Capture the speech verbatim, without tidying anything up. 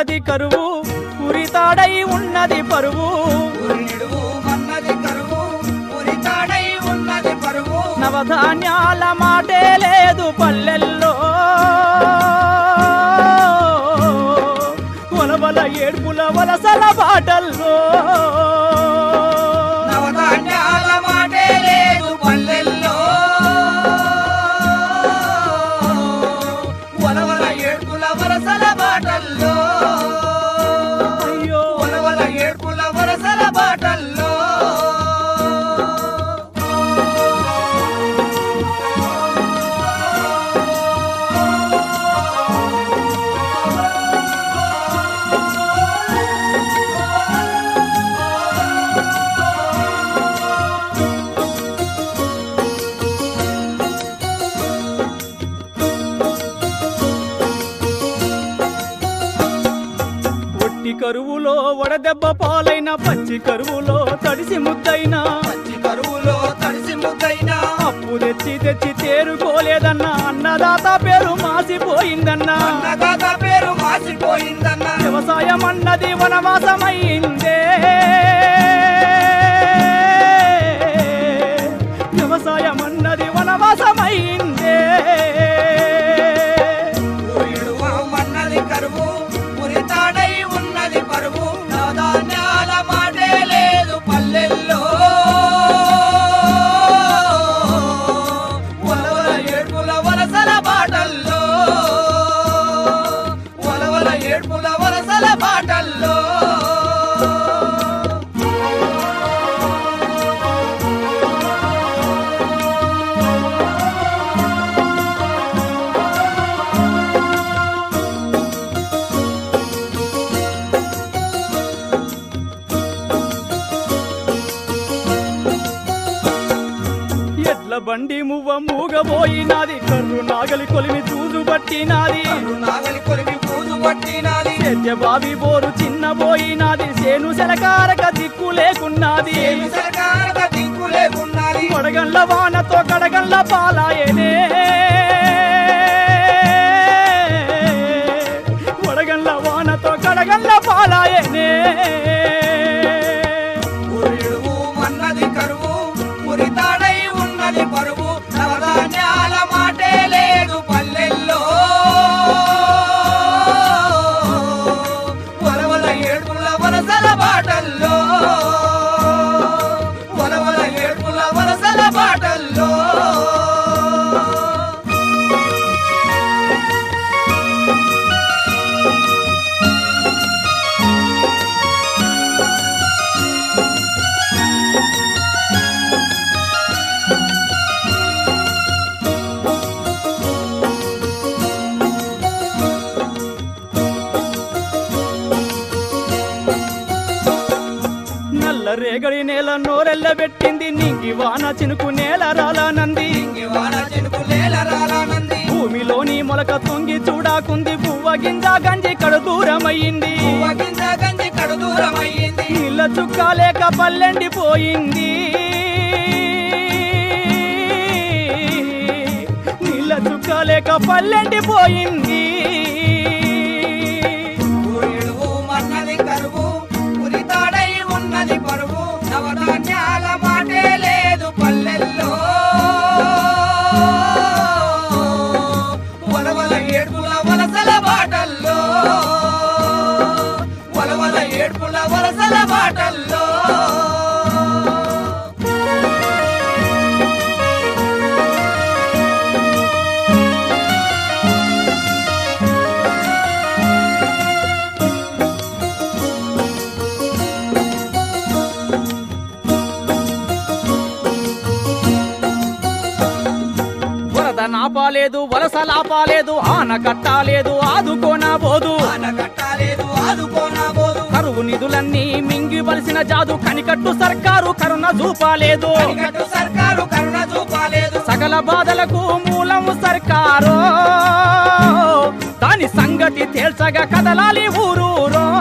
మన్నది కరువు ఉరితాడై ఉన్నది పరువు నవధాన్యాల మాటే లేదు పల్లెల్లో వలవల ఏడ్పుల వలసల బాటల్లో నవధాన్యాల మాటే లేదు పల్లెల్లో వలవల ఏడ్పుల వలసల బాటల్లో అయ్యో వలవల ఏడ్పుల వలసల బాటల్లో కరువులో వడదెబ్బ పాలైన పచ్చి కరువులో తడిసి ముద్దైనా పచ్చి కరువులో తడిసి ముద్దైనా అప్పు తెచ్చి తెచ్చి తేరుకోలేదన్న అన్నదాత పేరు మాసిపోయిందన్నా అన్నదాత పేరు మాసిపోయిందన్న వ్యవసాయం అన్నది వనవాసమైందే వ్యవసాయం అన్నది వనవాసమైందే మన్నది కరువు ఉరితాడై ఉన్నది పరువు నవధాన్యాల మాటే లేదు పల్లెల్లో వలవల ఏడ్పుల వలసల బాటల్లో వలవల ఏడ్పుల వలసల బాటల్లో బండి మువ్వ మూగబోయినాది కర్రు నాగలి కొలిమి చూసు పట్టినాది నాగలి కొలిమి పూజు పట్టినాది సేద్య బావి బోరు చిన్నబోయినాది సేను సెలకారక దిక్కు లేకున్నది సరకారక దిక్కు లేకున్నది వడగండ్ల వానతో కడగండ్ల పాలాయనే వడగండ్ల వానతో కడగండ్ల పాలాయనే మన్నది కరువు ఉరితాడై ఉన్నది పరువు నవధాన్యాల మాటే లేదు పల్లెల్లో వలవల ఏడ్పుల వలసల బాటల్లో వలవల ఏడ్పుల వలసల బాటల్లో రేగడి నేల నోరెల్ల పెట్టింది నింగి వాన చినుకు నేల రాలానంది భూమిలోని మొలక తొంగి చూడాకుంది పువ్వ గింజ గంజి కడు దూరమయ్యింది నీళ్ళ చుక్క లేక పల్లెండిపోయింది నీళ్ళ చుక్క లేక పల్లెండిపోయింది పరువు నవధాన్యాల మాటే లేదు పల్లెల్లో వలవల ఏడ్పుల వలసల బాటల్లో వలవల ఏడ్పుల వలసల బాటల్లో నాపాలేదు వలస లాపాలేదు ఆన కట్టాలేదు ఆదుకోనాబోదు కరువు నిధులన్నీ మింగివలసిన జాదు కనికట్టు సర్కారు కరుణ చూపాలేదు సకల బాధలకు మూలం సర్కారు దాని సంగతి తేల్చగా కదలాలి ఊరూరో